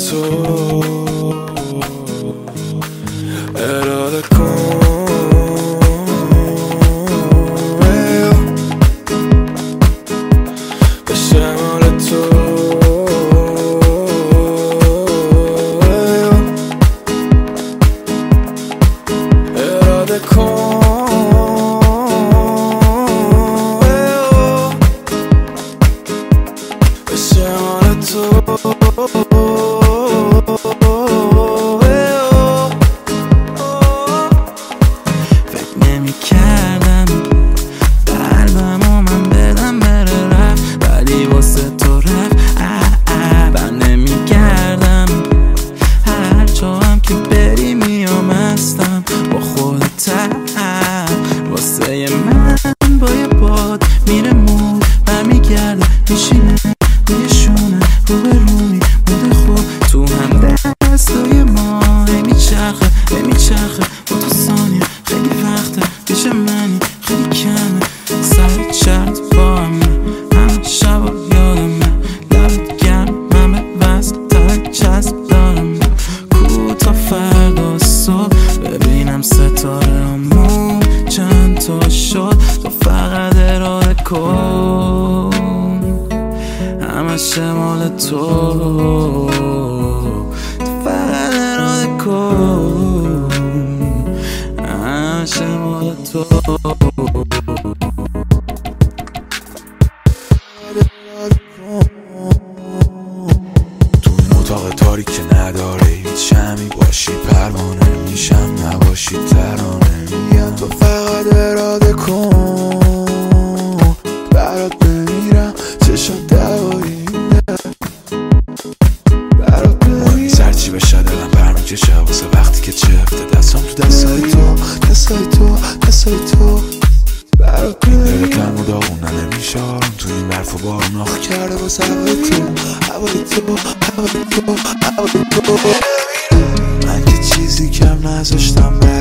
تو اراده کن، بشه مال تو اراده کن، بشه مال تو فکر نمی کردم قلبمو من بدم بره رفت، ولی واسه تو رفت. من نمی کردم هر جا هم که بری میامستم با خودت. واسه من با یه باد میره مود برمیگرده میشینه روی شونه رو به روی مونده خوب تو هم دستای ما میچرخه با تو ثانیه خیلی وقته پیش منی خیلی کمه سر چرت با همه شبا یادمه لبت گرم من به وصل تک چسب دارم کو تا فردا صبح ببینم ستاره همون چند تا شد تو فقط اراده کن همش مال تو فقط اراده کن همش مال تو تو این اتاق تاریک که نداره هیچ شمی باشی پروانه میشم نباشی ترانه میگم تو فقط اراده کن برات بمیرم چشم دوایی برات بمیرم سرچی بشه دلم برمیکشه واسه وقتی که چفته دستم تو دستای تو برات بمیرم دل کم و داغونه نمیشه آروم تو این برف و بارون آخ کرده واسه هوای تو من که چیزی کم نذاشتم